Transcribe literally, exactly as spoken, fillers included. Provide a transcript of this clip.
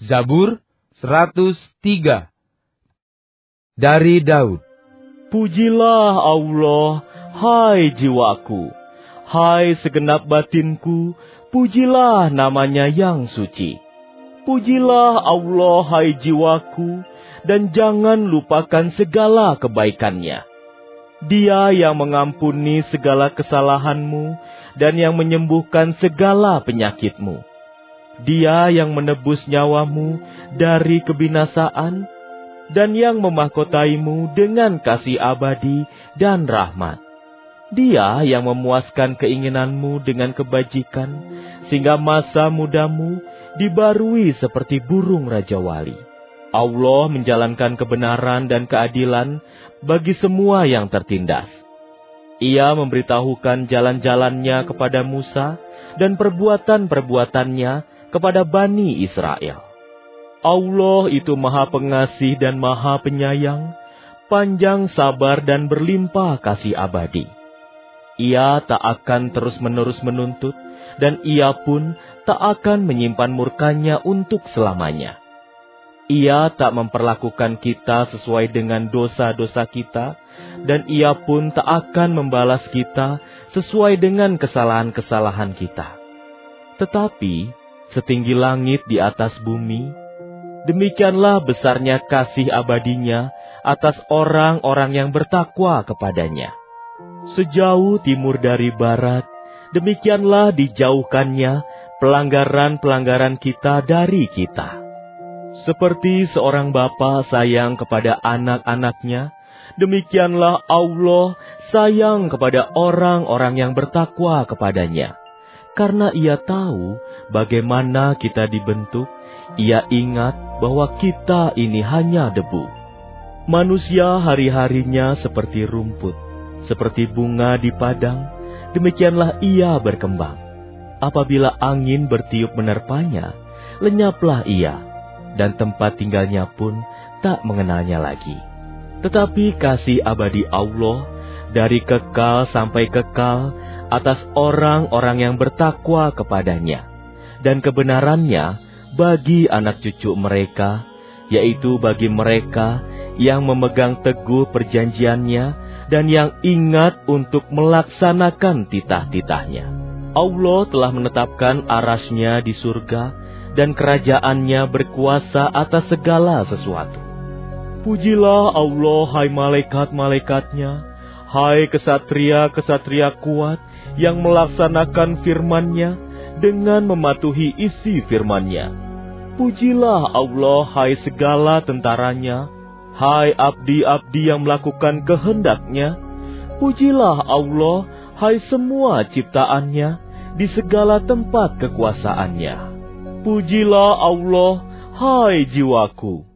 Zabur seratus tiga. Dari Daud. Pujilah Allah, hai jiwaku. Hai segenap batinku, pujilah namanya yang suci. Pujilah Allah, hai jiwaku, dan jangan lupakan segala kebaikannya. Dia yang mengampuni segala kesalahanmu dan yang menyembuhkan segala penyakitmu. Dia yang menebus nyawamu dari kebinasaan dan yang memahkotaimu dengan kasih abadi dan rahmat. Dia yang memuaskan keinginanmu dengan kebajikan, sehingga masa mudamu dibarui seperti burung Raja Wali. Allah menjalankan kebenaran dan keadilan bagi semua yang tertindas. Ia memberitahukan jalan-jalannya kepada Musa dan perbuatan-perbuatannya kepada Bani Israel. Allah itu Maha Pengasih dan Maha Penyayang, panjang sabar dan berlimpah kasih abadi. Ia tak akan terus-menerus menuntut, dan ia pun tak akan menyimpan murkanya untuk selamanya. Ia tak memperlakukan kita sesuai dengan dosa-dosa kita, dan ia pun tak akan membalas kita sesuai dengan kesalahan-kesalahan kita. Tetapi, setinggi langit di atas bumi, demikianlah besarnya kasih abadinya atas orang-orang yang bertakwa kepadanya. Sejauh timur dari barat, demikianlah dijauhkannya pelanggaran-pelanggaran kita dari kita. Seperti seorang bapa sayang kepada anak-anaknya, demikianlah Allah sayang kepada orang-orang yang bertakwa kepadanya. Karena ia tahu bagaimana kita dibentuk, ia ingat bahwa kita ini hanya debu. Manusia hari-harinya seperti rumput, seperti bunga di padang, demikianlah ia berkembang. Apabila angin bertiup menerpanya, lenyaplah ia, dan tempat tinggalnya pun tak mengenalnya lagi. Tetapi kasih abadi Allah dari kekal sampai kekal atas orang-orang yang bertakwa kepadanya, dan kebenarannya bagi anak cucu mereka, yaitu bagi mereka yang memegang teguh perjanjiannya dan yang ingat untuk melaksanakan titah-titahnya. Allah telah menetapkan arasnya di surga, dan kerajaannya berkuasa atas segala sesuatu. Pujilah Allah, hai malaikat-malaikatnya, hai kesatria-kesatria kuat yang melaksanakan firman-Nya dengan mematuhi isi firman-Nya. Pujilah Allah, hai segala tentaranya, hai abdi-abdi yang melakukan kehendak-Nya. Pujilah Allah, hai semua ciptaannya di segala tempat kekuasaannya. Pujilah Allah, hai jiwaku.